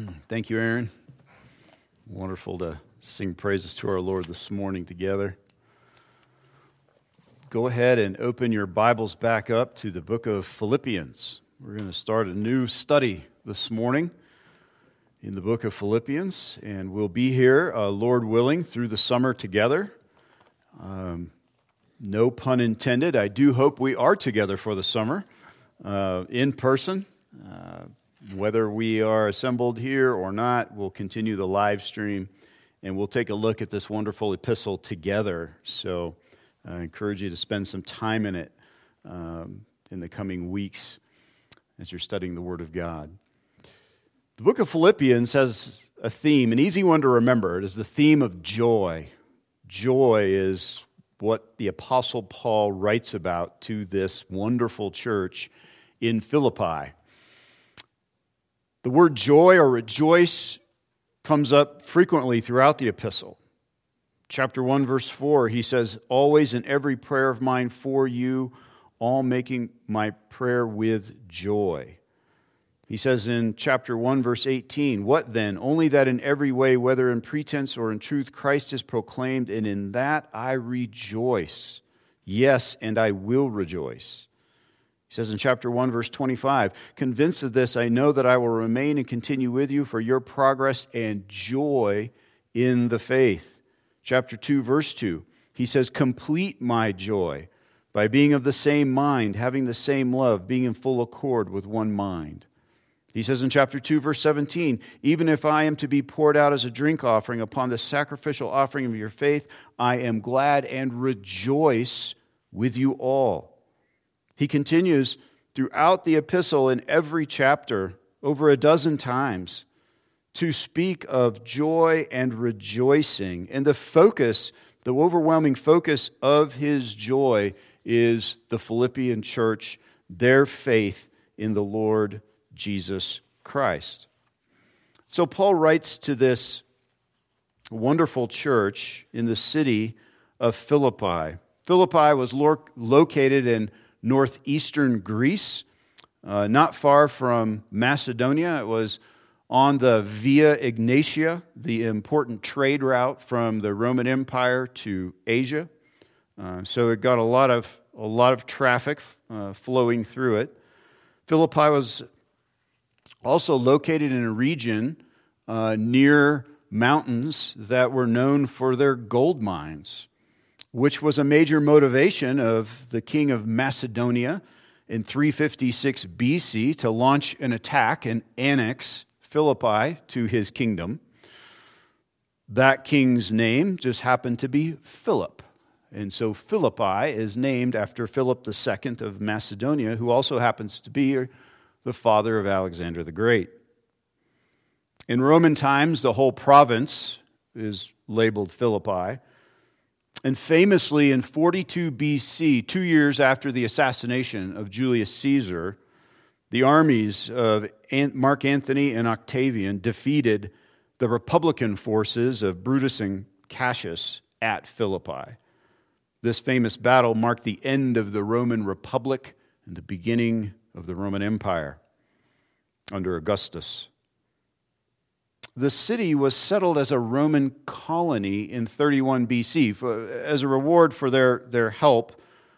Thank you, Aaron. Wonderful to sing praises to our Lord this morning together. Go ahead and open your Bibles back up to the book of Philippians. We're going to start a new study this morning in the book of Philippians, and we'll be here, Lord willing, through the summer together. No pun intended. I do hope we are together for the summer in person. Whether we are assembled here or not, we'll continue the live stream, and we'll take a look at this wonderful epistle together. So I encourage you to spend some time in it in the coming weeks as you're studying the Word of God. The book of Philippians has a theme, an easy one to remember. It is the theme of joy. Joy is what the Apostle Paul writes about to this wonderful church in Philippi. The word joy or rejoice comes up frequently throughout the epistle. Chapter 1, verse 4, he says, "Always in every prayer of mine for you, all making my prayer with joy." He says in chapter 1, verse 18, "What then? Only that in every way, whether in pretense or in truth, Christ is proclaimed, and in that I rejoice. Yes, and I will rejoice." He says in chapter 1, verse 25, "Convinced of this, I know that I will remain and continue with you for your progress and joy in the faith." Chapter 2, verse 2, he says, "Complete my joy by being of the same mind, having the same love, being in full accord with one mind." He says in chapter 2, verse 17, "Even if I am to be poured out as a drink offering upon the sacrificial offering of your faith, I am glad and rejoice with you all." He continues throughout the epistle in every chapter over a dozen times to speak of joy and rejoicing. And the focus, the overwhelming focus of his joy is the Philippian church, their faith in the Lord Jesus Christ. So Paul writes to this wonderful church in the city of Philippi. Philippi was located in northeastern Greece, not far from Macedonia. It was on the Via Egnatia, the important trade route from the Roman Empire to Asia. So it got a lot of traffic flowing through it. Philippi was also located in a region near mountains that were known for their gold mines, which was a major motivation of the king of Macedonia in 356 BC to launch an attack and annex Philippi to his kingdom. That king's name just happened to be Philip. And so Philippi is named after Philip II of Macedonia, who also happens to be the father of Alexander the Great. In Roman times, the whole province is labeled Philippi. And famously, in 42 BC, 2 years after the assassination of Julius Caesar, the armies of Mark Antony and Octavian defeated the Republican forces of Brutus and Cassius at Philippi. This famous battle marked the end of the Roman Republic and the beginning of the Roman Empire under Augustus. The city was settled as a Roman colony in 31 BC as a reward for their help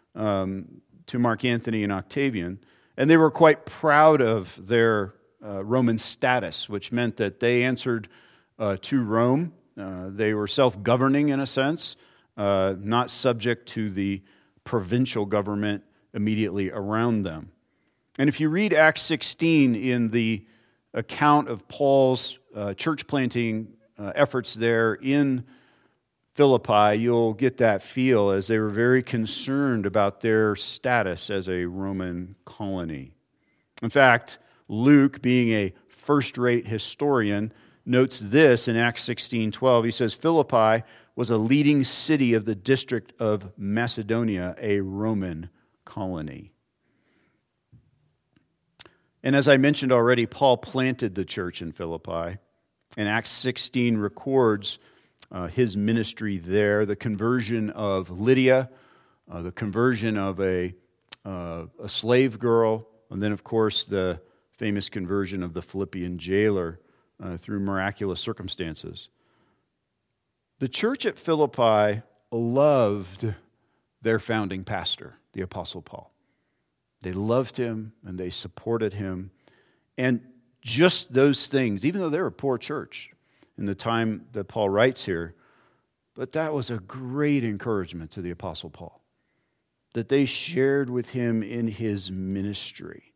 to Mark Antony and Octavian. And they were quite proud of their Roman status, which meant that they answered to Rome. They were self-governing in a sense, not subject to the provincial government immediately around them. And if you read Acts 16 in the account of Paul's church planting efforts there in Philippi, you'll get that feel as they were very concerned about their status as a Roman colony. In fact, Luke, being a first-rate historian, notes this in Acts 16:12. He says, "Philippi was a leading city of the district of Macedonia, a Roman colony." And as I mentioned already, Paul planted the church in Philippi. And Acts 16 records his ministry there, the conversion of Lydia, the conversion of a slave girl, and then, of course, the famous conversion of the Philippian jailer through miraculous circumstances. The church at Philippi loved their founding pastor, the Apostle Paul. They loved him and they supported him. And just those things, even though they were a poor church in the time that Paul writes here, but that was a great encouragement to the Apostle Paul, that they shared with him in his ministry.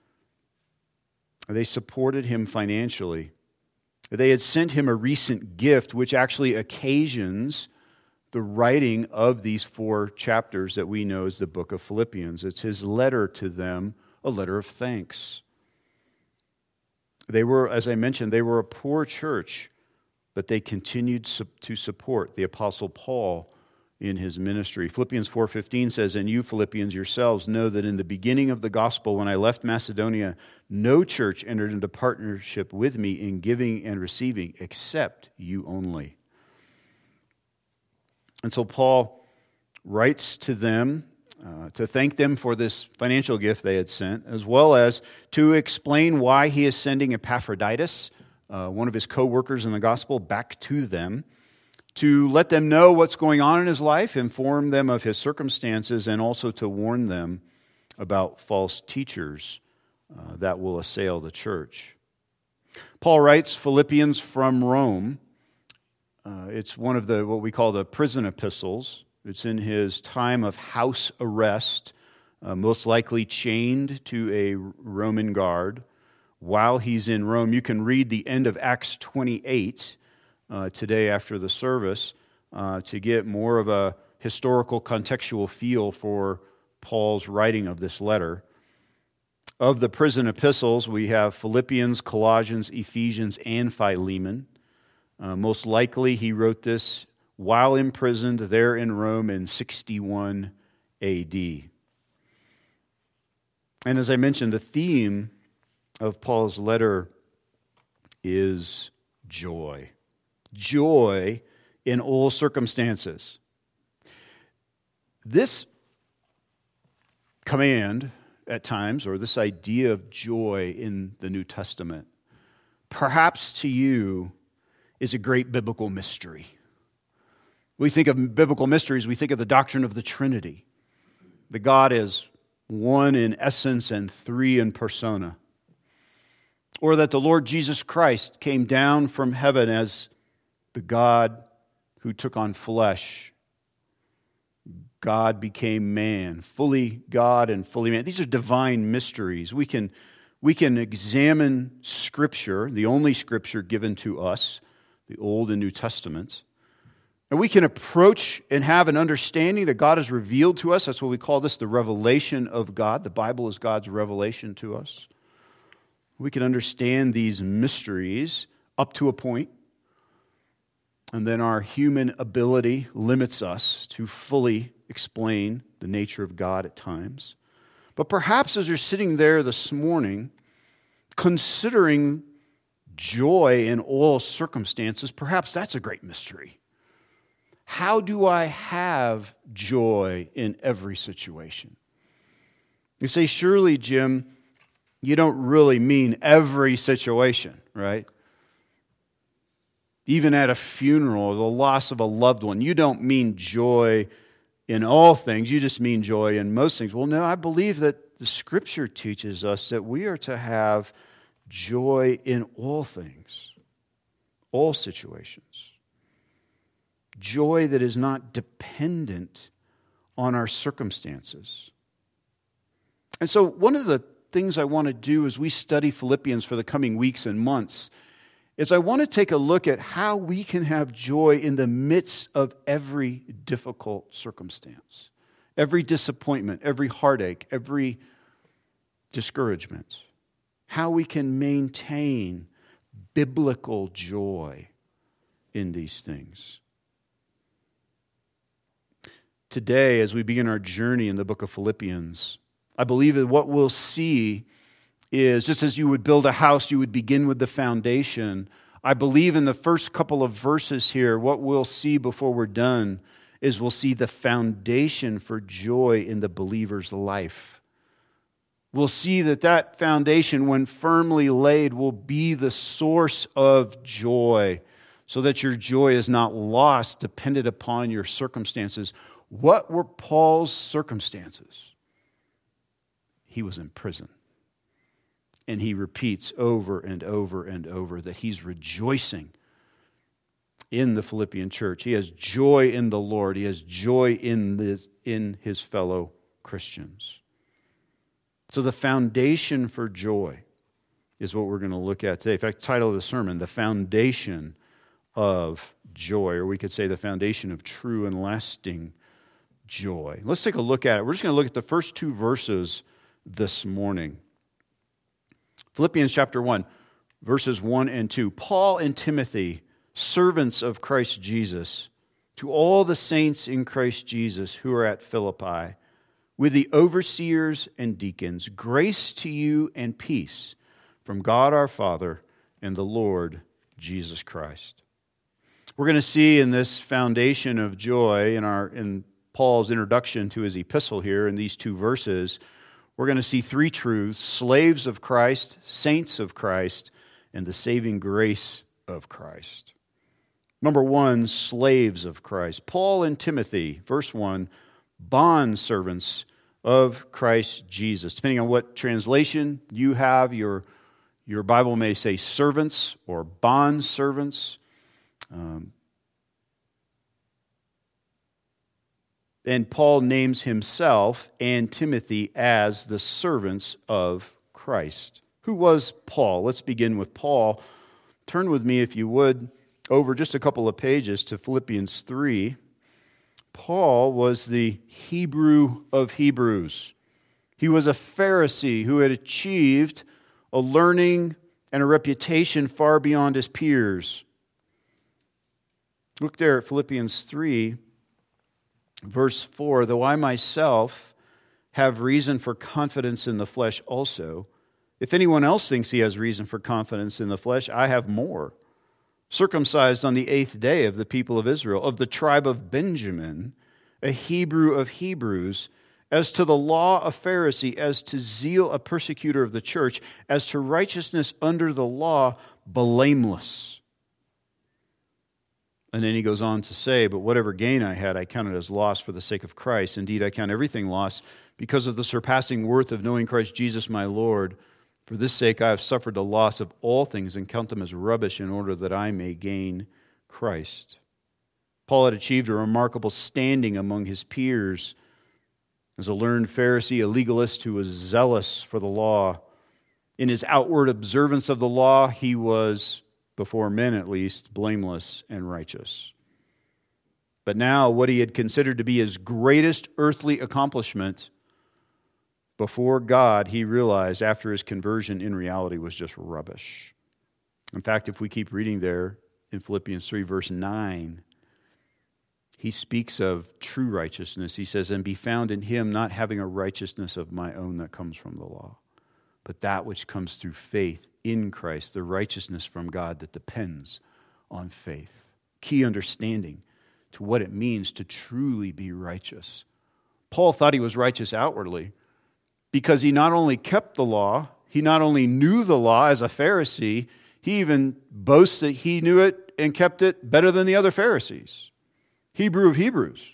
They supported him financially. They had sent him a recent gift, which actually occasions the writing of these 4 chapters that we know as the book of Philippians. It's his letter to them, a letter of thanks. They were, as I mentioned, they were a poor church, but they continued to support the Apostle Paul in his ministry. Philippians 4:15 says, "And you, Philippians, yourselves know that in the beginning of the gospel, when I left Macedonia, no church entered into partnership with me in giving and receiving, except you only." And so Paul writes to them to thank them for this financial gift they had sent, as well as to explain why he is sending Epaphroditus, one of his co-workers in the gospel, back to them, to let them know what's going on in his life, inform them of his circumstances, and also to warn them about false teachers that will assail the church. Paul writes Philippians from Rome. It's one of what we call the prison epistles. It's in his time of house arrest, most likely chained to a Roman guard. While he's in Rome, you can read the end of Acts 28 today after the service to get more of a historical contextual feel for Paul's writing of this letter. Of the prison epistles, we have Philippians, Colossians, Ephesians, and Philemon. Most likely he wrote this while imprisoned there in Rome in 61 AD. And as I mentioned, the theme of Paul's letter is joy. Joy in all circumstances. This command at times, or this idea of joy in the New Testament, perhaps to you is a great biblical mystery. We think of biblical mysteries, we think of the doctrine of the Trinity. That God is one in essence and 3 in persona. Or that the Lord Jesus Christ came down from heaven as the God who took on flesh. God became man, fully God and fully man. These are divine mysteries. We can examine Scripture, the only Scripture given to us, the Old and New Testament, and we can approach and have an understanding that God has revealed to us. That's what we call this, the revelation of God. The Bible is God's revelation to us. We can understand these mysteries up to a point, and then our human ability limits us to fully explain the nature of God at times. But perhaps as you're sitting there this morning, considering joy in all circumstances, perhaps that's a great mystery. How do I have joy in every situation? You say, surely, Jim, you don't really mean every situation, right? Even at a funeral, the loss of a loved one, you don't mean joy in all things, you just mean joy in most things. Well, no, I believe that the Scripture teaches us that we are to have joy in all things, all situations. Joy that is not dependent on our circumstances. And so one of the things I want to do as we study Philippians for the coming weeks and months is I want to take a look at how we can have joy in the midst of every difficult circumstance, every disappointment, every heartache, every discouragement. How we can maintain biblical joy in these things. Today, as we begin our journey in the book of Philippians, I believe that what we'll see is, just as you would build a house, you would begin with the foundation. I believe in the first couple of verses here, what we'll see before we're done is we'll see the foundation for joy in the believer's life. we'll see that that foundation, when firmly laid, will be the source of joy, so that your joy is not lost, dependent upon your circumstances. What were Paul's circumstances? He was in prison. And he repeats over and over and over that he's rejoicing in the Philippian church. He has joy in the Lord. He has joy in his fellow Christians. So the foundation for joy is what we're going to look at today. In fact, the title of the sermon, The Foundation of Joy, or we could say the foundation of true and lasting joy. Let's take a look at it. We're just going to look at the first two verses this morning. Philippians chapter 1, verses 1 and 2. Paul and Timothy, servants of Christ Jesus, to all the saints in Christ Jesus who are at Philippi, with the overseers and deacons, grace to you and peace from God our Father and the Lord Jesus Christ. We're going to see in this foundation of joy, in Paul's introduction to his epistle here, in these two verses, we're going to see three truths: slaves of Christ, saints of Christ, and the saving grace of Christ. Number one, slaves of Christ. Paul and Timothy, verse 1, bondservants of Christ Jesus. Depending on what translation you have, your Bible may say servants or bondservants. And Paul names himself and Timothy as the servants of Christ. Who was Paul? Let's begin with Paul. Turn with me, if you would, over just a couple of pages to Philippians 3. Paul was the Hebrew of Hebrews. He was a Pharisee who had achieved a learning and a reputation far beyond his peers. Look there at Philippians 3, verse 4. Though I myself have reason for confidence in the flesh also, if anyone else thinks he has reason for confidence in the flesh, I have more. Circumcised on the 8th day of the people of Israel, of the tribe of Benjamin, a Hebrew of Hebrews, as to the law a Pharisee, as to zeal a persecutor of the church, as to righteousness under the law, blameless. And then he goes on to say, but whatever gain I had, I counted as loss for the sake of Christ. Indeed, I count everything loss because of the surpassing worth of knowing Christ Jesus my Lord. For this sake I have suffered the loss of all things and count them as rubbish in order that I may gain Christ. Paul had achieved a remarkable standing among his peers as a learned Pharisee, a legalist who was zealous for the law. In his outward observance of the law, he was, before men at least, blameless and righteous. But now, what he had considered to be his greatest earthly accomplishment before God, he realized after his conversion, in reality, was just rubbish. In fact, if we keep reading there in Philippians 3, verse 9, he speaks of true righteousness. He says, and be found in him, not having a righteousness of my own that comes from the law, but that which comes through faith in Christ, the righteousness from God that depends on faith. Key understanding to what it means to truly be righteous. Paul thought he was righteous outwardly because he not only kept the law, he not only knew the law as a Pharisee, he even boasts that he knew it and kept it better than the other Pharisees. Hebrew of Hebrews.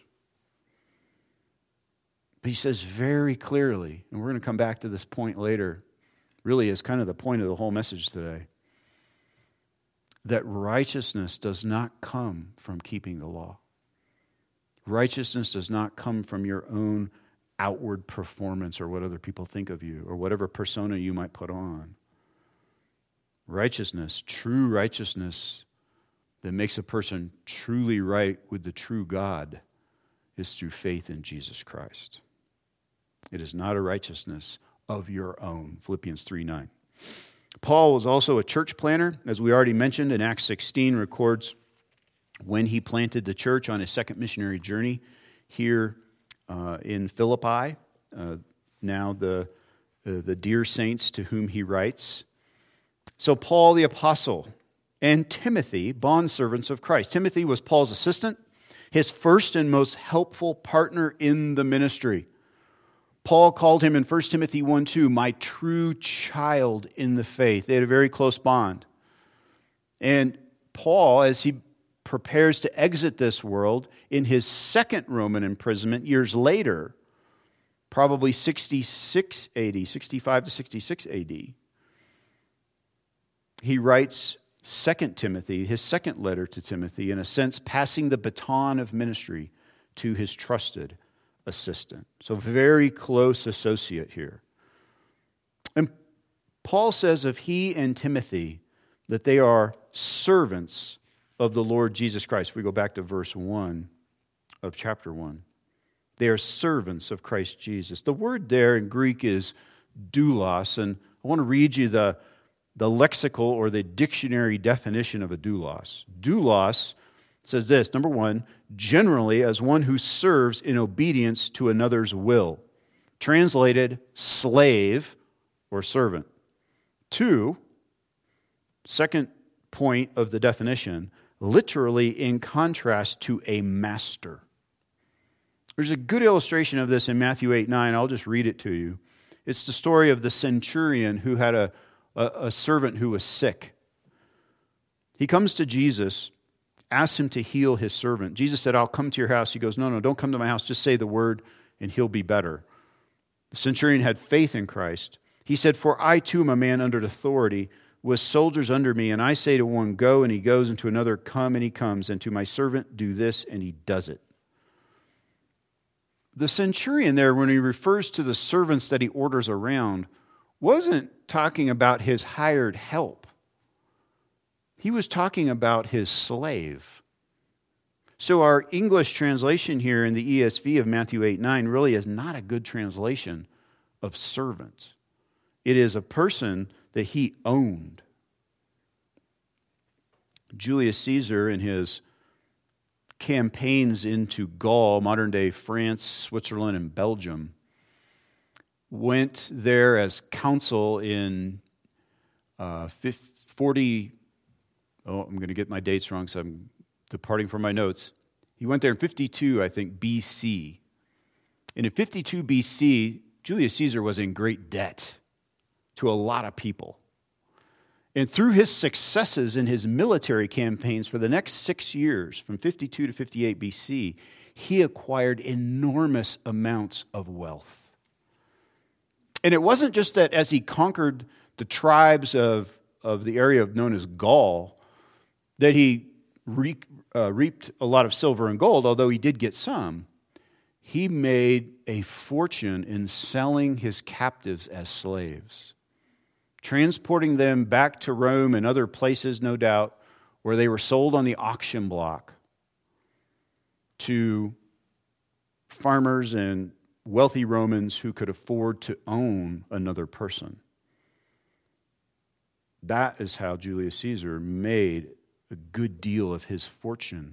But he says very clearly, and we're going to come back to this point later, really is kind of the point of the whole message today, that righteousness does not come from keeping the law. Righteousness does not come from your own outward performance or what other people think of you or whatever persona you might put on. Righteousness, true righteousness that makes a person truly right with the true God is through faith in Jesus Christ. It is not a righteousness of your own. Philippians 3:9. Paul was also a church planter, as we already mentioned in Acts 16, records when he planted the church on his second missionary journey here in Philippi. Now the dear saints to whom he writes. So Paul the apostle and Timothy, bondservants of Christ. Timothy was Paul's assistant, his first and most helpful partner in the ministry. Paul called him in 1 Timothy 1:2, my true child in the faith. They had a very close bond. And Paul, as he prepares to exit this world, in his second Roman imprisonment years later, probably 66 AD, 65 to 66 AD, he writes 2 Timothy, his second letter to Timothy, in a sense passing the baton of ministry to his trusted assistant. So very close associate here. And Paul says of he and Timothy that they are servants of the Lord Jesus Christ. If we go back to verse 1 of chapter 1. They are servants of Christ Jesus. The word there in Greek is doulos, and I want to read you the lexical or the dictionary definition of a doulos. Doulos says this, number one, generally as one who serves in obedience to another's will. Translated, slave or servant. Two, second point of the definition, literally in contrast to a master. There's a good illustration of this in Matthew 8:9. I'll just read it to you. It's the story of the centurion who had a servant who was sick. He comes to Jesus, asks him to heal his servant. Jesus said, I'll come to your house. He goes, no, don't come to my house. Just say the word and he'll be better. The centurion had faith in Christ. He said, for I too am a man under authority, with soldiers under me, and I say to one, go, and he goes, and to another, come, and he comes, and to my servant, do this, and he does it. The centurion there, when he refers to the servants that he orders around, wasn't talking about his hired help. He was talking about his slave. So our English translation here in the ESV of Matthew 8:9 really is not a good translation of servant. It is a person that he owned. Julius Caesar, in his campaigns into Gaul, modern-day France, Switzerland, and Belgium, went there as consul in 40... Oh, I'm going to get my dates wrong, so I'm departing from my notes. He went there in 52, I think, BC. And in 52 BC, Julius Caesar was in great debt to a lot of people. And through his successes in his military campaigns for the next 6 years, from 52 to 58 BC, he acquired enormous amounts of wealth. And it wasn't just that as he conquered the tribes of the area known as Gaul, that he reaped a lot of silver and gold, although he did get some. He made a fortune in selling his captives as slaves, transporting them back to Rome and other places, no doubt, where they were sold on the auction block to farmers and wealthy Romans who could afford to own another person. That is how Julius Caesar made a good deal of his fortune.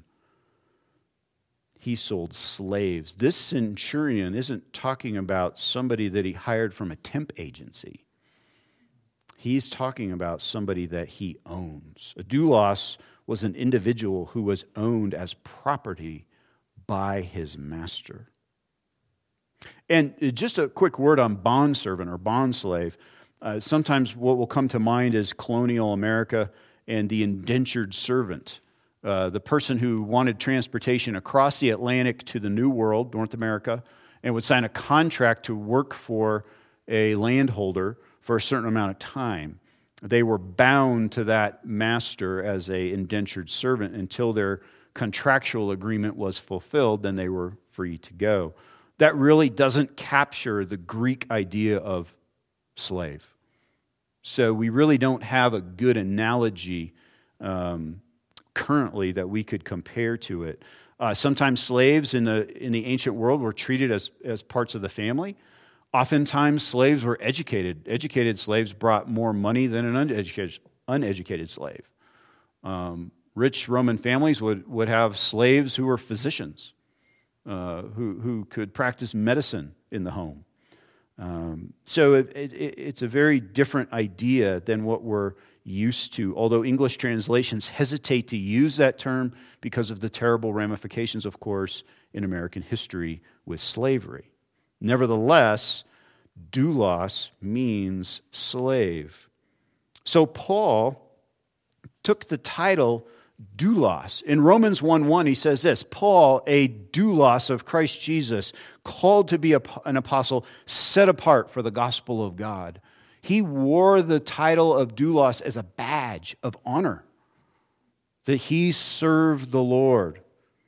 He sold slaves. This centurion isn't talking about somebody that he hired from a temp agency. He's talking about somebody that he owns. A doulos was an individual who was owned as property by his master. And just a quick word on bondservant or bondslave. Sometimes what will come to mind is colonial America and the indentured servant, the person who wanted transportation across the Atlantic to the New World, North America, and would sign a contract to work for a landholder for a certain amount of time. They were bound to that master as an indentured servant until their contractual agreement was fulfilled, then they were free to go. That really doesn't capture the Greek idea of slave. So we really don't have a good analogy currently that we could compare to it. Sometimes slaves in the ancient world were treated as parts of the family. Oftentimes slaves were educated. Educated slaves brought more money than an uneducated slave. Rich Roman families would have slaves who were physicians, who could practice medicine in the home. So it's a very different idea than what we're used to, although English translations hesitate to use that term because of the terrible ramifications, of course, in American history with slavery. Nevertheless, doulos means slave. So Paul took the title doulos. In Romans 1:1, he says this, Paul, a doulos of Christ Jesus, called to be an apostle, set apart for the gospel of God. He wore the title of doulos as a badge of honor, that he served the Lord.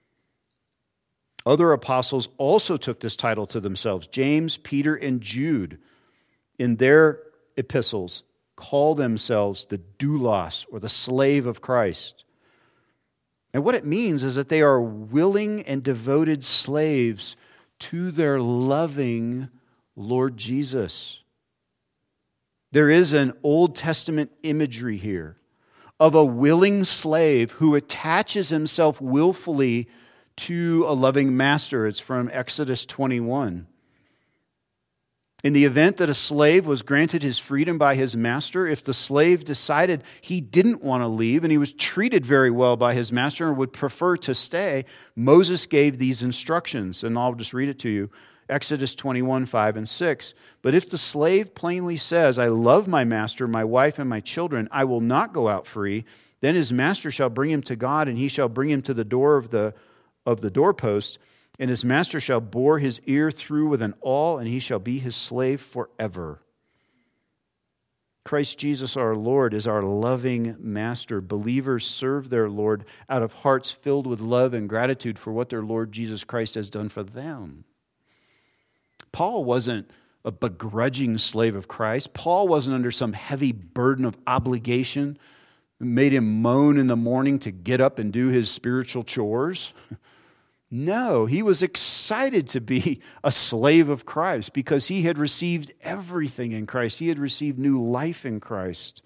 Other apostles also took this title to themselves. James, Peter, and Jude, in their epistles, call themselves the doulos, or the slave of Christ. And what it means is that they are willing and devoted slaves to their loving Lord Jesus. There is an Old Testament imagery here of a willing slave who attaches himself willfully to a loving master. It's from Exodus 21. In the event that a slave was granted his freedom by his master, if the slave decided he didn't want to leave and he was treated very well by his master and would prefer to stay, Moses gave these instructions, and I'll just read it to you. Exodus 21, 5 and 6. But if the slave plainly says, I love my master, my wife, and my children, I will not go out free, then his master shall bring him to God, and he shall bring him to the door of the doorpost, and his master shall bore his ear through with an awl, and he shall be his slave forever. Christ Jesus our Lord is our loving master. Believers serve their Lord out of hearts filled with love and gratitude for what their Lord Jesus Christ has done for them. Paul wasn't a begrudging slave of Christ. Paul wasn't under some heavy burden of obligation that made him moan in the morning to get up and do his spiritual chores. No, he was excited to be a slave of Christ because he had received everything in Christ. He had received new life in Christ.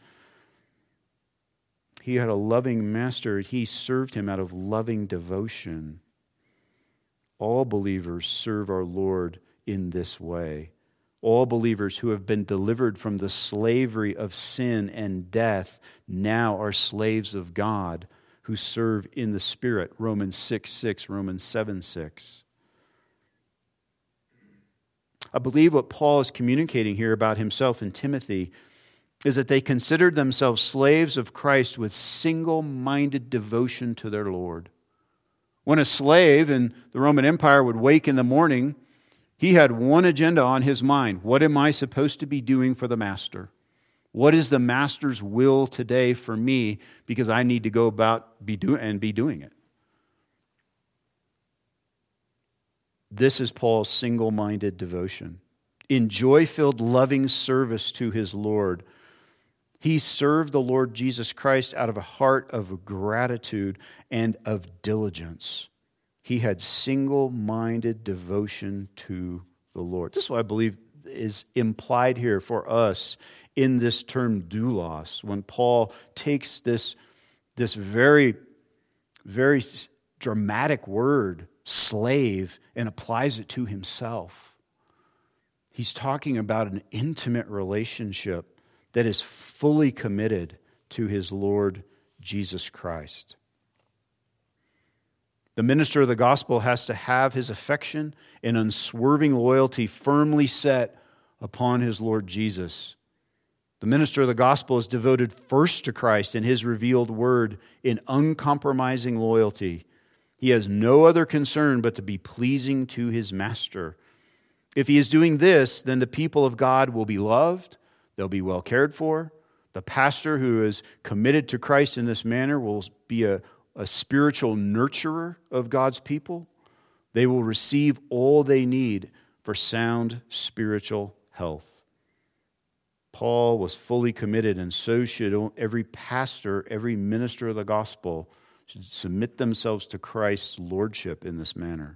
He had a loving master. He served him out of loving devotion. All believers serve our Lord in this way. All believers who have been delivered from the slavery of sin and death now are slaves of God, who serve in the Spirit. Romans 6:6, Romans 7:6. I believe what Paul is communicating here about himself and Timothy is that they considered themselves slaves of Christ with single-minded devotion to their Lord. When a slave in the Roman Empire would wake in the morning, he had one agenda on his mind. What am I supposed to be doing for the master? What is the master's will today for me? Because I need to go about be doing it. This is Paul's single-minded devotion. In joy-filled, loving service to his Lord, he served the Lord Jesus Christ out of a heart of gratitude and of diligence. He had single-minded devotion to the Lord. This is what I believe is implied here for us in this term doulos, when Paul takes this very, very dramatic word, slave, and applies it to himself. He's talking about an intimate relationship that is fully committed to his Lord Jesus Christ. The minister of the gospel has to have his affection and unswerving loyalty firmly set upon his Lord Jesus. The minister of the gospel is devoted first to Christ and his revealed word in uncompromising loyalty. He has no other concern but to be pleasing to his master. If he is doing this, then the people of God will be loved, they'll be well cared for. The pastor who is committed to Christ in this manner will be a spiritual nurturer of God's people. They will receive all they need for sound spiritual health. Paul was fully committed, and so should every pastor, every minister of the gospel should submit themselves to Christ's lordship in this manner.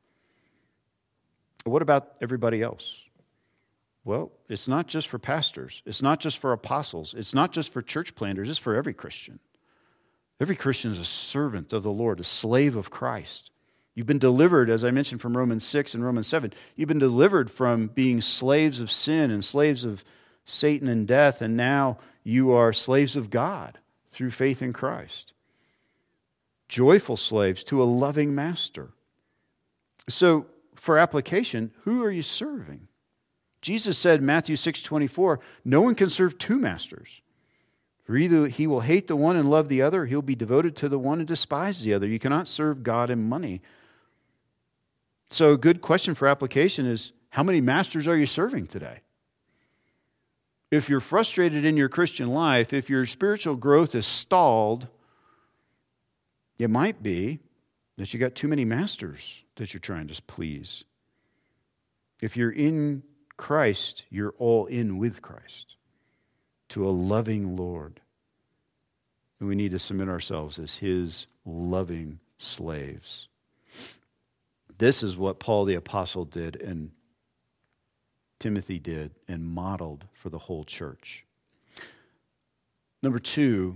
What about everybody else? Well, it's not just for pastors. It's not just for apostles. It's not just for church planters. It's for every Christian. Every Christian is a servant of the Lord, a slave of Christ. You've been delivered, as I mentioned, from Romans 6 and Romans 7. You've been delivered from being slaves of sin and slaves of Satan and death, and now you are slaves of God through faith in Christ. Joyful slaves to a loving master. So, for application, who are you serving? Jesus said in Matthew 6:24, no one can serve two masters. For either he will hate the one and love the other, or he'll be devoted to the one and despise the other. You cannot serve God and money. So a good question for application is, how many masters are you serving today? If you're frustrated in your Christian life, if your spiritual growth is stalled, it might be that you got too many masters that you're trying to please. If you're in Christ, you're all in with Christ to a loving Lord. And we need to submit ourselves as his loving slaves. This is what Paul the Apostle did and Timothy did and modeled for the whole church. Number 2,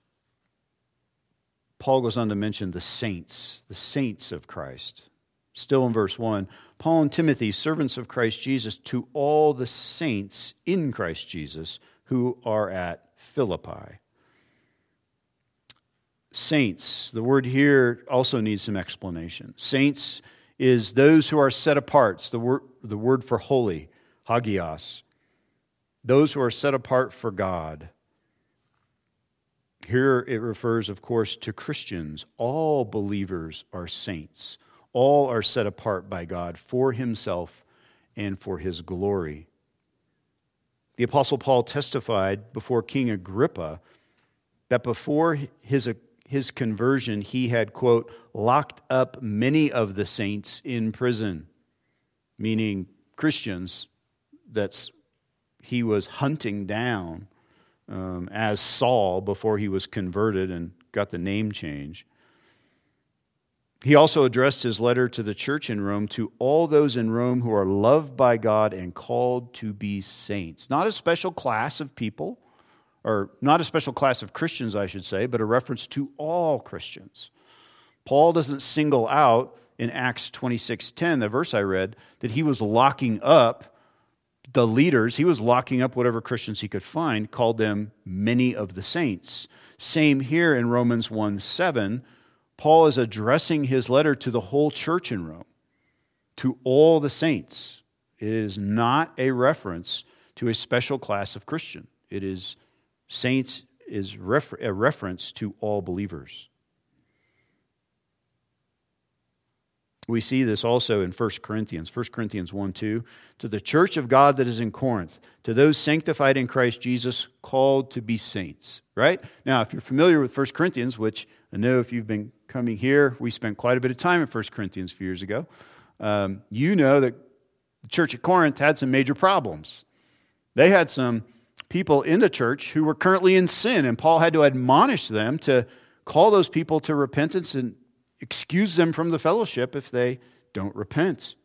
Paul goes on to mention the saints of Christ. Still in verse 1, Paul and Timothy, servants of Christ Jesus, to all the saints in Christ Jesus who are at Philippi. Saints, the word here also needs some explanation. Saints is those who are set apart. It's the word for holy, hagios. Those who are set apart for God. Here it refers, of course, to Christians. All believers are saints. All are set apart by God for himself and for his glory. The Apostle Paul testified before King Agrippa that before his conversion, he had, quote, locked up many of the saints in prison, meaning Christians that he was hunting down as Saul before he was converted and got the name change. He also addressed his letter to the church in Rome to all those in Rome who are loved by God and called to be saints. Not a special class of people, or not a special class of Christians, I should say, but a reference to all Christians. Paul doesn't single out in Acts 26:10, the verse I read, that he was locking up the leaders. He was locking up whatever Christians he could find, called them many of the saints. Same here in Romans 1:7. Paul is addressing his letter to the whole church in Rome, to all the saints. It is not a reference to a special class of Christian. It is saints is a reference to all believers. We see this also in 1 Corinthians 1:2. To the church of God that is in Corinth, to those sanctified in Christ Jesus, called to be saints. Right? Now, if you're familiar with 1 Corinthians, which I know if you've been coming here, we spent quite a bit of time in 1 Corinthians a few years ago. You know that the church at Corinth had some major problems. They had some people in the church who were currently in sin, and Paul had to admonish them to call those people to repentance and excuse them from the fellowship if they don't repent.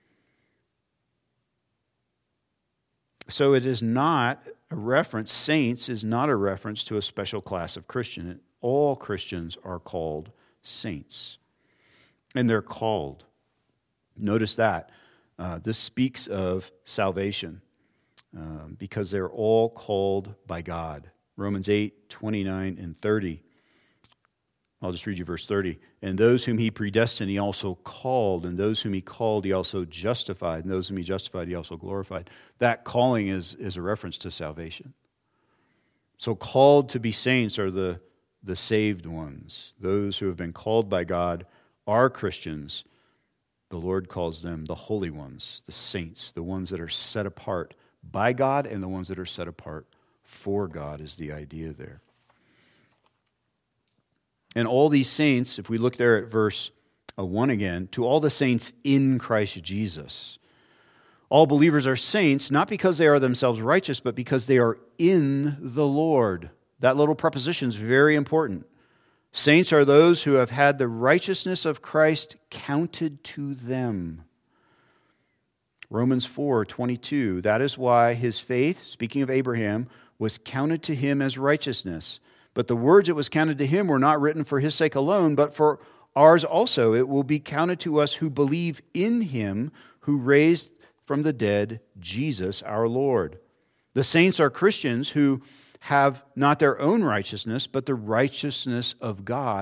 So it is not a reference, saints is not a reference to a special class of Christian. All Christians are called saints. And they're called. Notice that. This speaks of salvation because they're all called by God. Romans 8:29 and 30. I'll just read you verse 30. And those whom he predestined, he also called. And those whom he called, he also justified. And those whom he justified, he also glorified. That calling is a reference to salvation. So called to be saints are the saved ones. Those who have been called by God are Christians. The Lord calls them the holy ones, the saints, the ones that are set apart by God and the ones that are set apart for God is the idea there. And all these saints, if we look there at verse 1 again, to all the saints in Christ Jesus. All believers are saints, not because they are themselves righteous, but because they are in the Lord. That little preposition is very important. Saints are those who have had the righteousness of Christ counted to them. Romans 4:22, that is why his faith, speaking of Abraham, was counted to him as righteousness. But the words that was counted to him were not written for his sake alone, but for ours also. It will be counted to us who believe in him who raised from the dead Jesus our Lord. The saints are Christians who have not their own righteousness, but the righteousness of God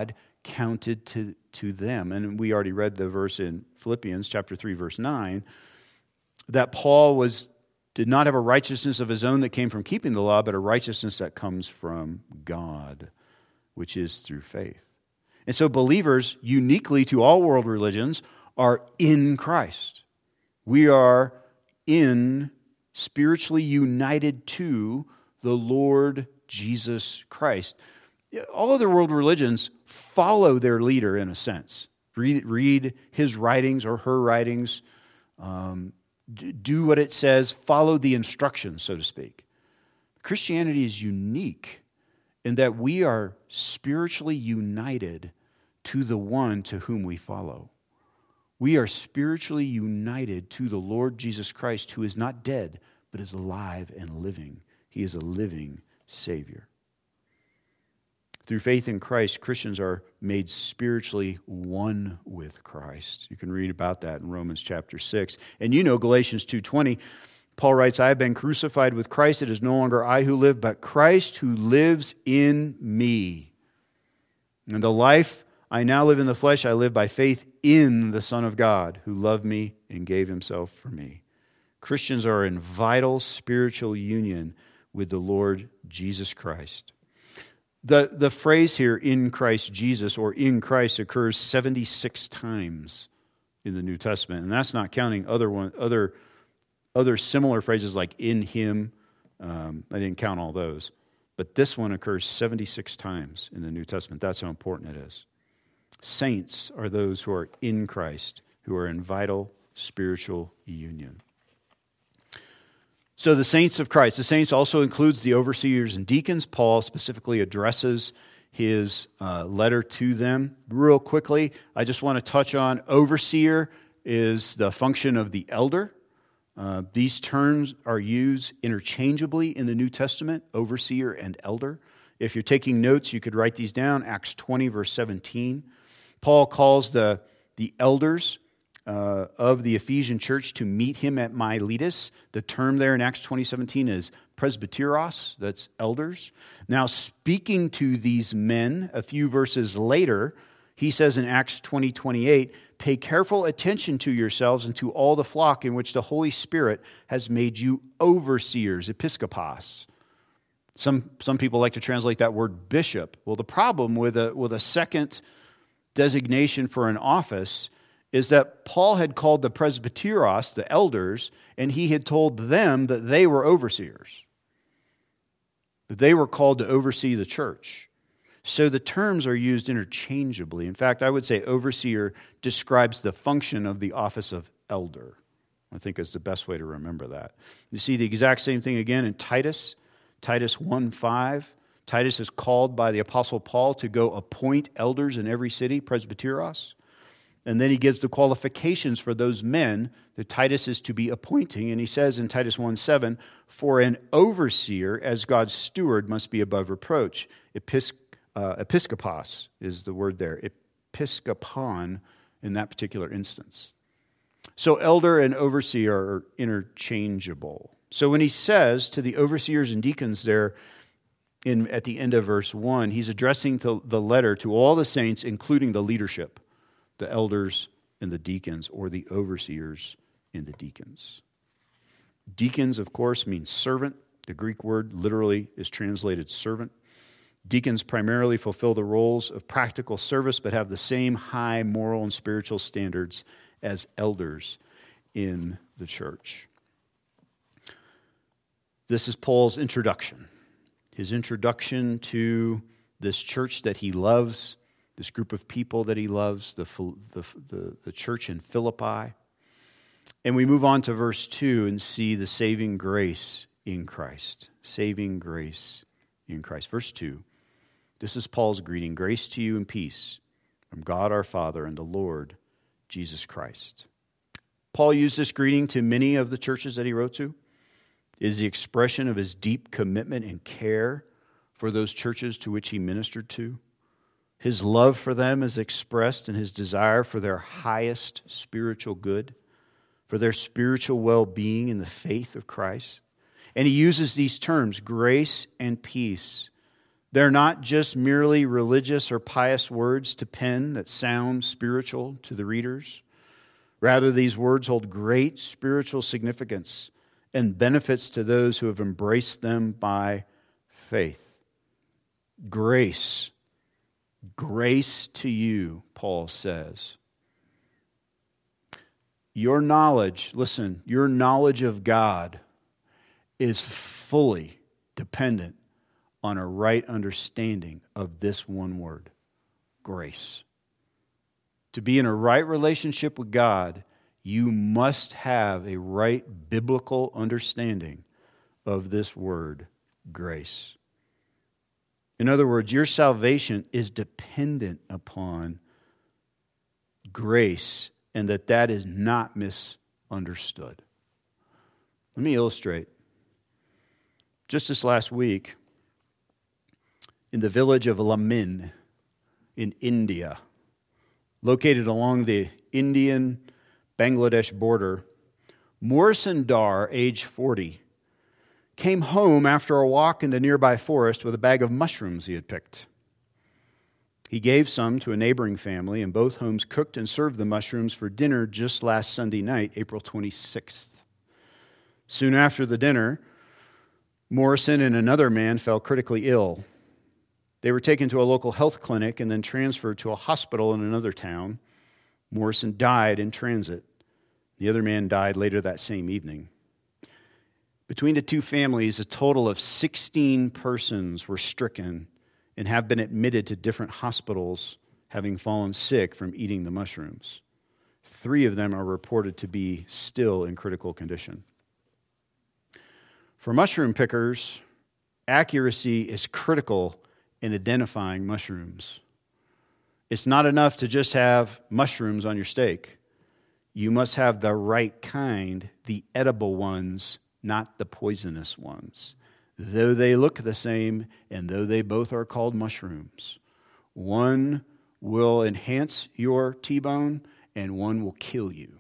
counted to them. And we already read the verse in Philippians chapter 3, verse 9, that Paul did not have a righteousness of his own that came from keeping the law, but a righteousness that comes from God, which is through faith. And so believers, uniquely to all world religions, are in Christ. We are spiritually united to the Lord Jesus Christ. All other world religions follow their leader in a sense. Read his writings or her writings, do what it says, follow the instructions, so to speak. Christianity is unique in that we are spiritually united to the one to whom we follow. We are spiritually united to the Lord Jesus Christ, who is not dead, but is alive and living. He is a living Savior. Through faith in Christ, Christians are made spiritually one with Christ. You can read about that in Romans chapter 6. And you know Galatians 2:20, Paul writes, I have been crucified with Christ. It is no longer I who live, but Christ who lives in me. And the life I now live in the flesh, I live by faith in the Son of God, who loved me and gave himself for me. Christians are in vital spiritual union with the Lord Jesus Christ. The phrase here, in Christ Jesus, or in Christ, occurs 76 times in the New Testament. And that's not counting other similar phrases like in him. I didn't count all those. But this one occurs 76 times in the New Testament. That's how important it is. Saints are those who are in Christ, who are in vital spiritual union. So the saints of Christ, the saints also includes the overseers and deacons. Paul specifically addresses his letter to them. Real quickly, I just want to touch on overseer is the function of the elder. These terms are used interchangeably in the New Testament, overseer and elder. If you're taking notes, you could write these down. Acts 20, verse 17. Paul calls the elders of the Ephesian church to meet him at Miletus. The term there in Acts 20:17 is presbyteros, that's elders. Now, speaking to these men a few verses later, he says in Acts 20:28, pay careful attention to yourselves and to all the flock in which the Holy Spirit has made you overseers, episkopos. Some people like to translate that word bishop. Well, the problem with a second designation for an office is that Paul had called the presbyteros, the elders, and he had told them that they were overseers, that they were called to oversee the church. So the terms are used interchangeably. In fact, I would say overseer describes the function of the office of elder. I think is the best way to remember that. You see the exact same thing again in Titus 1:5. Titus is called by the Apostle Paul to go appoint elders in every city, presbyteros. And then he gives the qualifications for those men that Titus is to be appointing. And he says in Titus 1:7, for an overseer as God's steward must be above reproach. Episkopos is the word there. Episkopon in that particular instance. So elder and overseer are interchangeable. So when he says to the overseers and deacons there at the end of verse 1, he's addressing the letter to all the saints, including the leadership, the elders and the deacons, or the overseers and the deacons. Deacons, of course, means servant. The Greek word literally is translated servant. Deacons primarily fulfill the roles of practical service, but have the same high moral and spiritual standards as elders in the church. This is Paul's introduction. His introduction to this church that he loves, this group of people that he loves, the church in Philippi. And we move on to verse 2 and see the saving grace in Christ. Saving grace in Christ. Verse 2, this is Paul's greeting. Grace to you and peace from God our Father and the Lord Jesus Christ. Paul used this greeting to many of the churches that he wrote to. It is the expression of his deep commitment and care for those churches to which he ministered to. His love for them is expressed in his desire for their highest spiritual good, for their spiritual well-being in the faith of Christ. And he uses these terms, grace and peace. They're not just merely religious or pious words to pen that sound spiritual to the readers. Rather, these words hold great spiritual significance and benefits to those who have embraced them by faith. Grace. Grace to you, Paul says. Your knowledge, listen, your knowledge of God is fully dependent on a right understanding of this one word, grace. To be in a right relationship with God, you must have a right biblical understanding of this word, grace. In other words, your salvation is dependent upon grace, and that is not misunderstood. Let me illustrate. Just this last week, in the village of Lamin in India, located along the Indian-Bangladesh border, Morrison Dar, age 40, came home after a walk in the nearby forest with a bag of mushrooms he had picked. He gave some to a neighboring family, and both homes cooked and served the mushrooms for dinner just last Sunday night, April 26th. Soon after the dinner, Morrison and another man fell critically ill. They were taken to a local health clinic and then transferred to a hospital in another town. Morrison died in transit. The other man died later that same evening. Between the two families, a total of 16 persons were stricken and have been admitted to different hospitals, having fallen sick from eating the mushrooms. 3 of them are reported to be still in critical condition. For mushroom pickers, accuracy is critical in identifying mushrooms. It's not enough to just have mushrooms on your steak. You must have the right kind, the edible ones, not the poisonous ones. Though they look the same, and though they both are called mushrooms, one will enhance your T-bone, and one will kill you.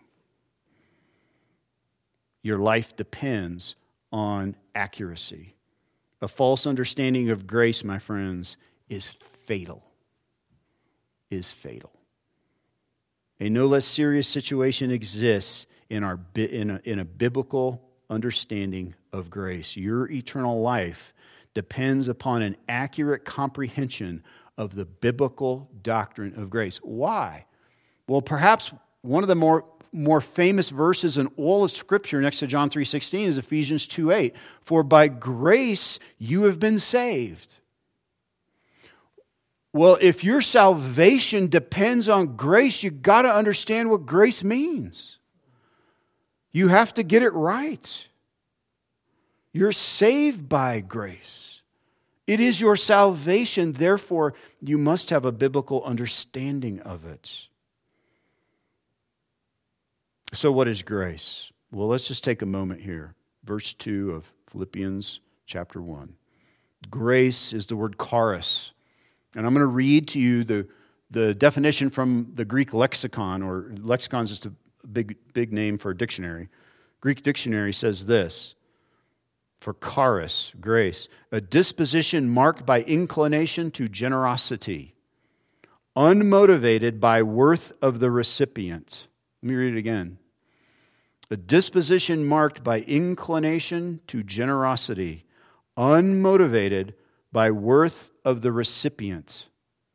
Your life depends on accuracy. A false understanding of grace, my friends, is fatal. Is fatal. A no less serious situation exists in a biblical understanding of grace. Your eternal life depends upon an accurate comprehension of the biblical doctrine of grace. Why? Well, perhaps one of the more famous verses in all of Scripture next to John 3:16 is Ephesians 2:8. For by grace you have been saved. Well, if your salvation depends on grace, you've got to understand what grace means. You have to get it right. You're saved by grace. It is your salvation, therefore you must have a biblical understanding of it. So what is grace? Well, let's just take a moment here. Verse 2 of Philippians chapter 1. Grace is the word charis. And I'm going to read to you the definition from the Greek lexicon, or lexicon is just a big name for a dictionary. Greek dictionary says this, for charis, grace, a disposition marked by inclination to generosity, unmotivated by worth of the recipient. Let me read it again. A disposition marked by inclination to generosity, unmotivated by worth of the recipient.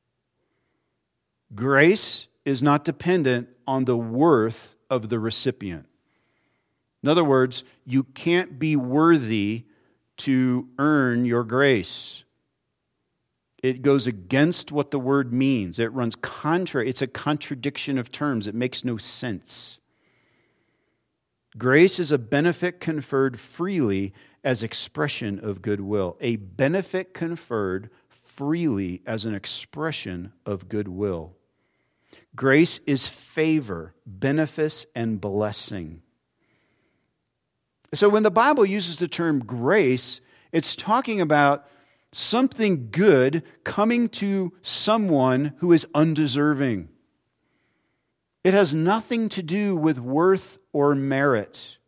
Grace is not dependent on the worth of the recipient. In other words, you can't be worthy to earn your grace. It goes against what the word means. It runs contrary. It's a contradiction of terms. It makes no sense. Grace is a benefit conferred freely as expression of goodwill. A benefit conferred freely as an expression of goodwill. Grace is favor, benefice, and blessing. So when the Bible uses the term grace, it's talking about something good coming to someone who is undeserving. It has nothing to do with worth or merit.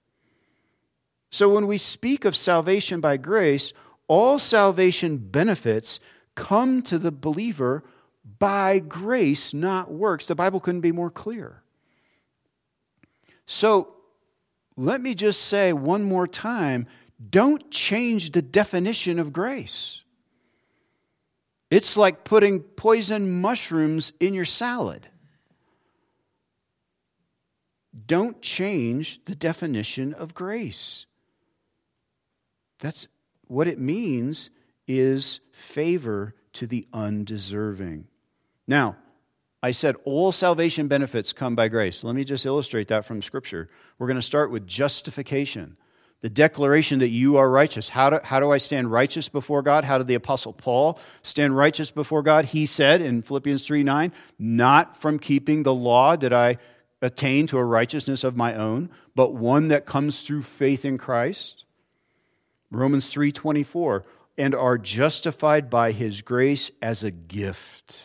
So when we speak of salvation by grace, all salvation benefits come to the believer by grace, not works. The Bible couldn't be more clear. So let me just say one more time, don't change the definition of grace. It's like putting poison mushrooms in your salad. Don't change the definition of grace. That's what it means, is favor to the undeserving. Now, I said all salvation benefits come by grace. Let me just illustrate that from Scripture. We're going to start with justification, the declaration that you are righteous. How do I stand righteous before God? How did the Apostle Paul stand righteous before God? He said in Philippians 3:9, not from keeping the law did I attain to a righteousness of my own, but one that comes through faith in Christ. Romans 3:24, and are justified by His grace as a gift.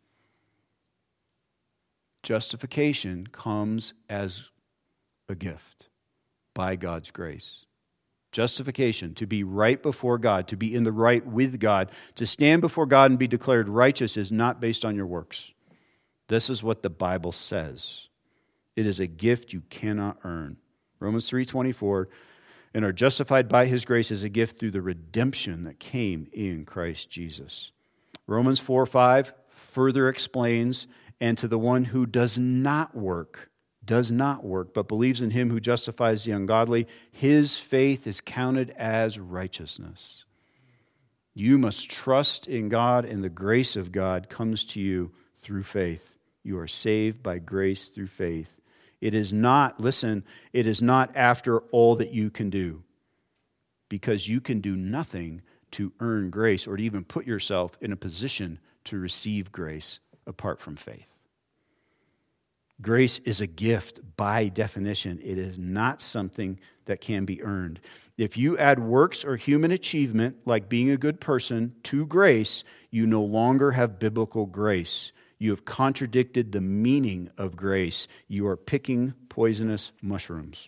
Justification comes as a gift by God's grace. Justification, to be right before God, to be in the right with God, to stand before God and be declared righteous is not based on your works. This is what the Bible says. It is a gift you cannot earn. Romans 3:24, and are justified by His grace as a gift through the redemption that came in Christ Jesus. Romans 4:5 further explains, and to the one who does not work, but believes in Him who justifies the ungodly, his faith is counted as righteousness. You must trust in God, and the grace of God comes to you through faith. You are saved by grace through faith. It is not, listen, it is not after all that you can do, because you can do nothing to earn grace or to even put yourself in a position to receive grace apart from faith. Grace is a gift by definition. It is not something that can be earned. If you add works or human achievement, like being a good person, to grace, you no longer have biblical grace. You have contradicted the meaning of grace. You are picking poisonous mushrooms.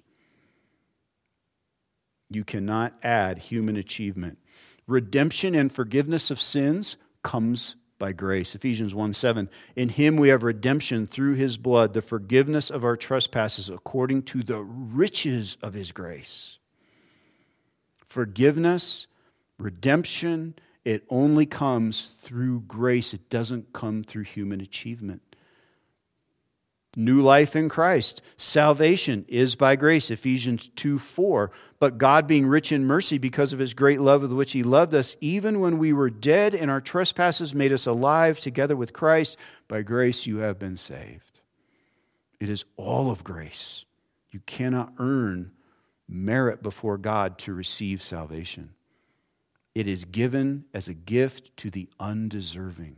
You cannot add human achievement. Redemption and forgiveness of sins comes by grace. Ephesians 1:7, in Him we have redemption through His blood, the forgiveness of our trespasses according to the riches of His grace. Forgiveness, redemption, it only comes through grace. It doesn't come through human achievement. New life in Christ. Salvation is by grace, Ephesians 2:4. But God, being rich in mercy because of His great love with which He loved us, even when we were dead in our trespasses, made us alive together with Christ. By grace you have been saved. It is all of grace. You cannot earn merit before God to receive salvation. It is given as a gift to the undeserving.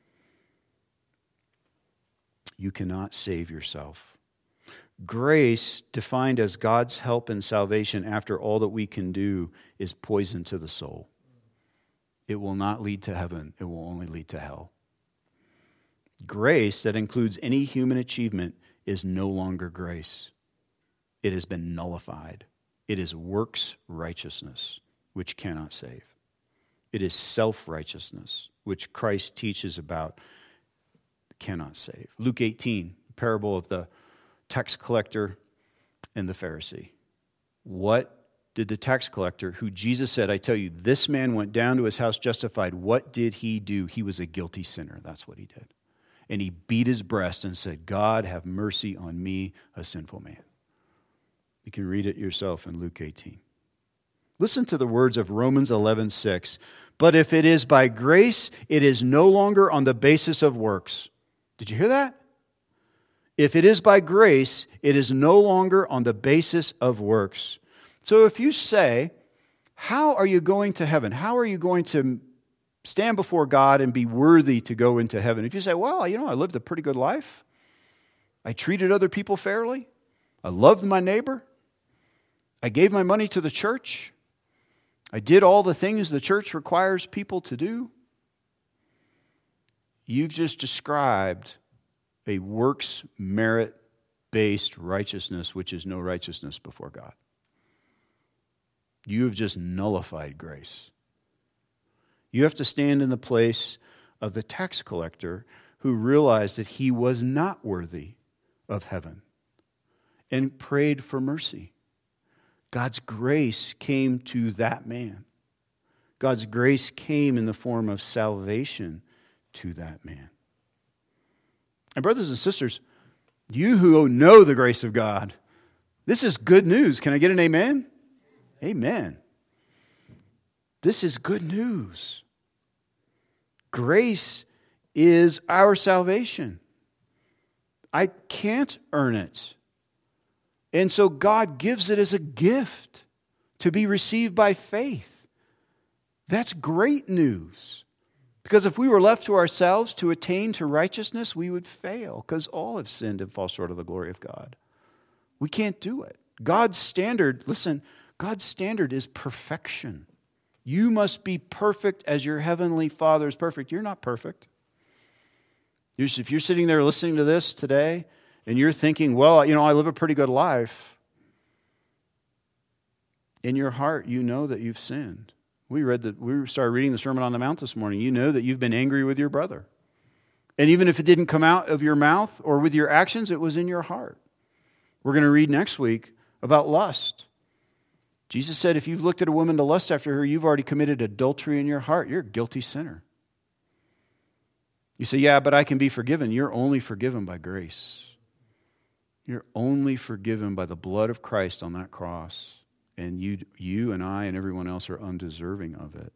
You cannot save yourself. Grace, defined as God's help in salvation after all that we can do, is poison to the soul. It will not lead to heaven. It will only lead to hell. Grace that includes any human achievement is no longer grace. It has been nullified. It is works righteousness, which cannot save. It is self-righteousness, which Christ teaches about, cannot save. Luke 18, the parable of the tax collector and the Pharisee. What did the tax collector, who Jesus said, I tell you, this man went down to his house justified, what did he do? He was a guilty sinner. That's what he did. And he beat his breast and said, God, have mercy on me, a sinful man. You can read it yourself in Luke 18. Listen to the words of Romans 11:6. But if it is by grace, it is no longer on the basis of works. Did you hear that? If it is by grace, it is no longer on the basis of works. So if you say, how are you going to heaven? How are you going to stand before God and be worthy to go into heaven? If you say, well, I lived a pretty good life. I treated other people fairly. I loved my neighbor. I gave my money to the church. I did all the things the church requires people to do. You've just described a works merit-based righteousness, which is no righteousness before God. You have just nullified grace. You have to stand in the place of the tax collector who realized that he was not worthy of heaven and prayed for mercy. God's grace came to that man. God's grace came in the form of salvation to that man. And brothers and sisters, you who know the grace of God, this is good news. Can I get an amen? Amen. This is good news. Grace is our salvation. I can't earn it. And so God gives it as a gift to be received by faith. That's great news. Because if we were left to ourselves to attain to righteousness, we would fail, because all have sinned and fall short of the glory of God. We can't do it. God's standard, listen, God's standard is perfection. You must be perfect as your heavenly Father is perfect. You're not perfect. If you're sitting there listening to this today and you're thinking, well, I live a pretty good life, in your heart you know that you've sinned. We started reading the Sermon on the Mount this morning. You know that you've been angry with your brother. And even if it didn't come out of your mouth or with your actions, it was in your heart. We're going to read next week about lust. Jesus said, if you've looked at a woman to lust after her, you've already committed adultery in your heart. You're a guilty sinner. You say, yeah, but I can be forgiven. You're only forgiven by grace. You're only forgiven by the blood of Christ on that cross. And you and I and everyone else are undeserving of it.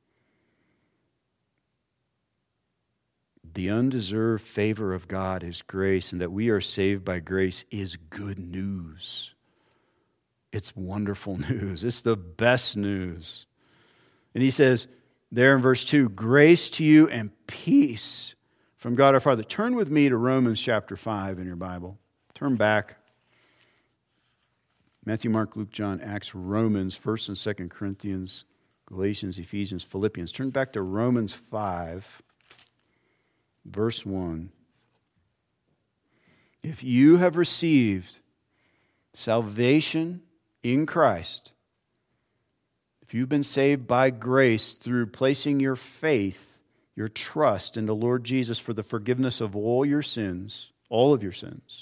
The undeserved favor of God is grace, and that we are saved by grace is good news. It's wonderful news. It's the best news. And he says there in verse 2, grace to you and peace from God our Father. Turn with me to Romans chapter 5 in your Bible. Turn back. Matthew, Mark, Luke, John, Acts, Romans, 1st and 2nd Corinthians, Galatians, Ephesians, Philippians. Turn back to Romans 5, verse 1. If you have received salvation in Christ, if you've been saved by grace through placing your faith, your trust in the Lord Jesus for the forgiveness of all your sins, all of your sins,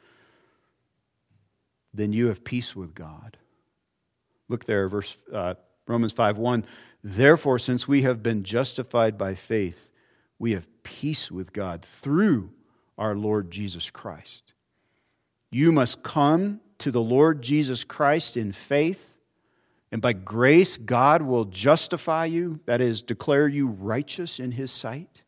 then you have peace with God. Look there, Romans 5:1. Therefore, since we have been justified by faith, we have peace with God through our Lord Jesus Christ. You must come to the Lord Jesus Christ in faith, and by grace, God will justify you, that is, declare you righteous in His sight.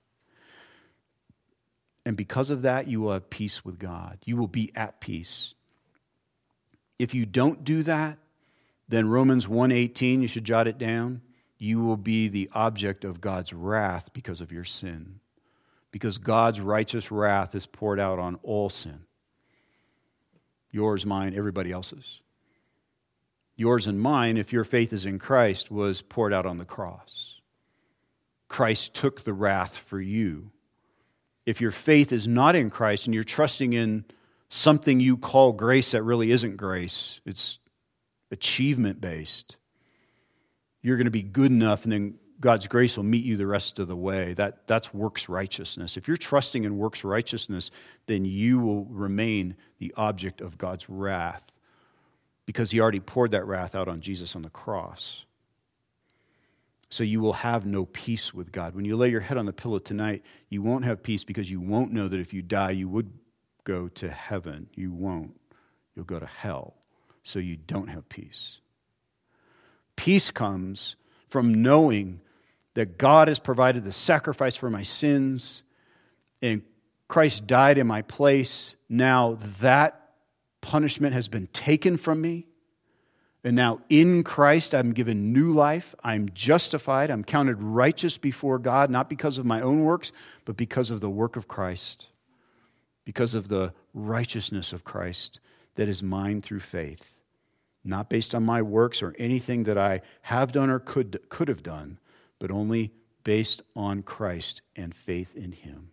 And because of that, you will have peace with God. You will be at peace. If you don't do that, then Romans 1:18, you should jot it down, you will be the object of God's wrath because of your sin. Because God's righteous wrath is poured out on all sin. Yours, mine, everybody else's. Yours and mine, if your faith is in Christ, was poured out on the cross. Christ took the wrath for you. If your faith is not in Christ and you're trusting in something you call grace that really isn't grace, it's achievement-based, you're going to be good enough and then God's grace will meet you the rest of the way. That's works righteousness. If you're trusting in works righteousness, then you will remain the object of God's wrath because He already poured that wrath out on Jesus on the cross. So you will have no peace with God. When you lay your head on the pillow tonight, you won't have peace because you won't know that if you die, you would go to heaven. You won't. You'll go to hell. So you don't have peace. Peace comes from knowing that God has provided the sacrifice for my sins and Christ died in my place. Now that punishment has been taken from me. And now in Christ I'm given new life. I'm justified. I'm counted righteous before God, not because of my own works, but because of the work of Christ. Because of the righteousness of Christ that is mine through faith. Not based on my works or anything that I have done or could have done, but only based on Christ and faith in Him.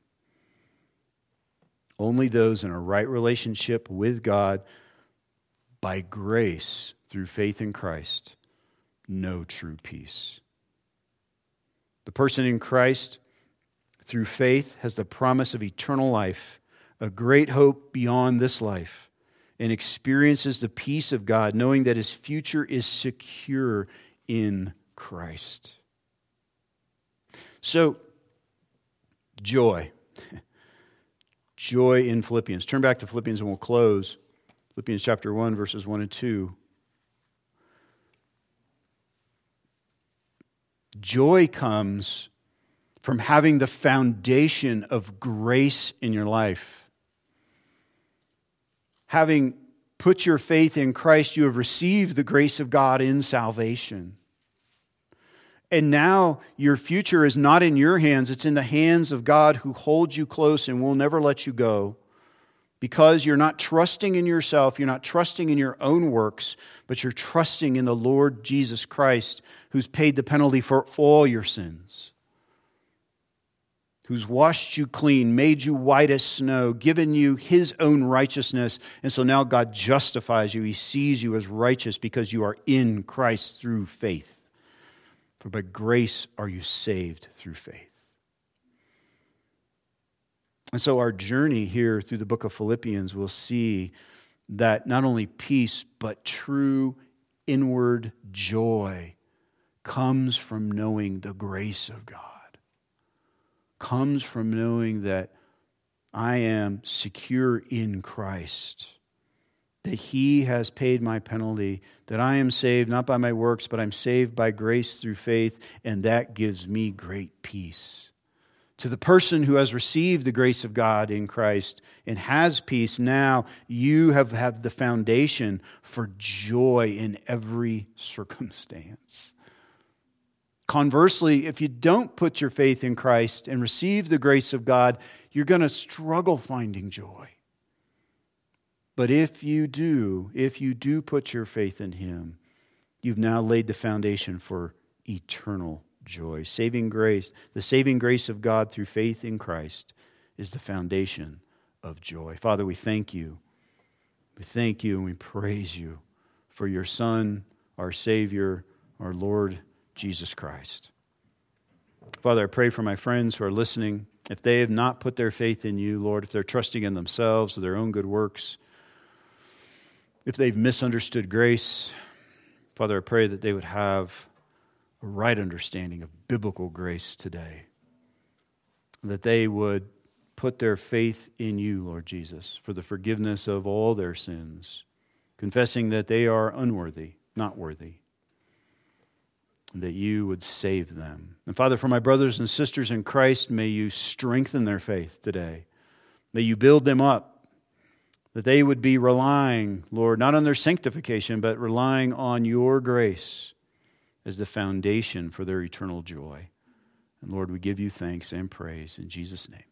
Only those in a right relationship with God by grace through faith in Christ know true peace. The person in Christ, through faith, has the promise of eternal life, a great hope beyond this life, and experiences the peace of God, knowing that his future is secure in Christ. So, joy. Joy in Philippians. Turn back to Philippians and we'll close. Philippians chapter 1, verses 1 and 2. Joy comes from having the foundation of grace in your life. Having put your faith in Christ, you have received the grace of God in salvation. And now your future is not in your hands, it's in the hands of God who holds you close and will never let you go. Because you're not trusting in yourself, you're not trusting in your own works, but you're trusting in the Lord Jesus Christ, who's paid the penalty for all your sins, who's washed you clean, made you white as snow, given you his own righteousness. And so now God justifies you. He sees you as righteous because you are in Christ through faith. For by grace are you saved through faith. And so our journey here through the book of Philippians will see that not only peace, but true inward joy comes from knowing the grace of God. Comes from knowing that I am secure in Christ. That he has paid my penalty, that I am saved not by my works, but I'm saved by grace through faith, and that gives me great peace. To the person who has received the grace of God in Christ and has peace, now you have the foundation for joy in every circumstance. Conversely, if you don't put your faith in Christ and receive the grace of God, you're going to struggle finding joy. But if you do put your faith in him, you've now laid the foundation for eternal joy. Saving grace, the saving grace of God through faith in Christ is the foundation of joy. Father, we thank you. We thank you and we praise you for your Son, our Savior, our Lord Jesus Christ. Father, I pray for my friends who are listening. If they have not put their faith in you, Lord, if they're trusting in themselves or their own good works, if they've misunderstood grace, Father, I pray that they would have a right understanding of biblical grace today. That they would put their faith in you, Lord Jesus, for the forgiveness of all their sins, confessing that they are unworthy, not worthy, and that you would save them. And Father, for my brothers and sisters in Christ, may you strengthen their faith today. May you build them up. That they would be relying, Lord, not on their sanctification, but relying on your grace as the foundation for their eternal joy. And Lord, we give you thanks and praise in Jesus' name.